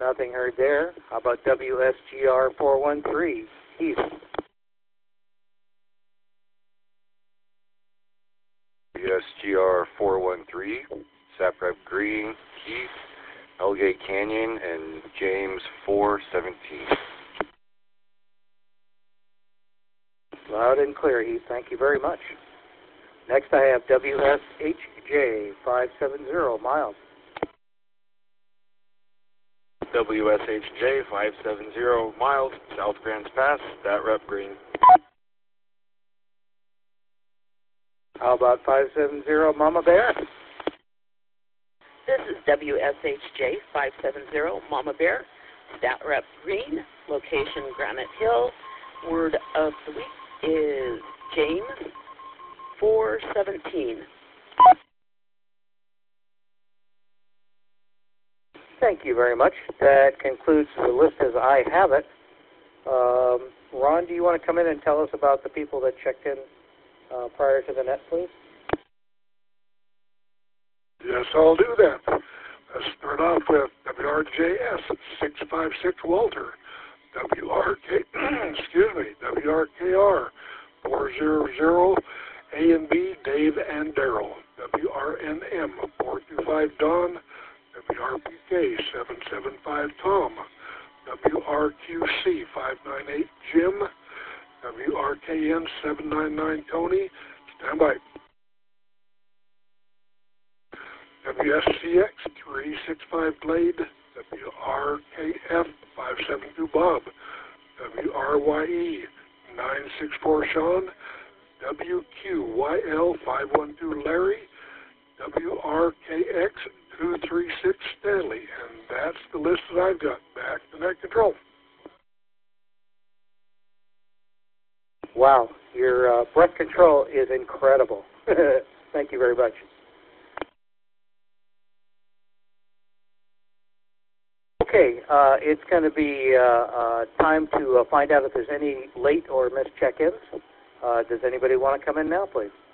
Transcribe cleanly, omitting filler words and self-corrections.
Nothing heard there. How about WSGR 413? Heath. WSGR 413, Saprep Green, Heath, Elgate Canyon, and James 417. Loud and clear, Heath. Thank you very much. Next I have WSHJ 570, Miles. WSHJ 570, Miles, South Grants Pass, that rep Green. How about 570, Mama Bear? This is WSHJ 570, Mama Bear, stat rep Green, location Granite Hill. Word of the week is James 417. Thank you very much. That concludes the list as I have it. Ron, do you want to come in and tell us about the people that checked in prior to the net, please? Yes, I'll do that. Let's start off with WRJS 656 Walter, WRKR 400 A and B Dave and Daryl, WRNM 425 Don, WRPK 775 Tom, WRQC 598 Jim, WRKN 799 Tony. Stand by. WSCX 365 Glade, WRKF 572 Bob, WRYE 964 Sean, WQYL 512 Larry, WRKX 236 Stanley, and that's the list that I've got. Back to net control. Wow, your breath control is incredible. Thank you very much. Okay, it's going to be time to find out if there's any late or missed check-ins. Does anybody want to come in now, please?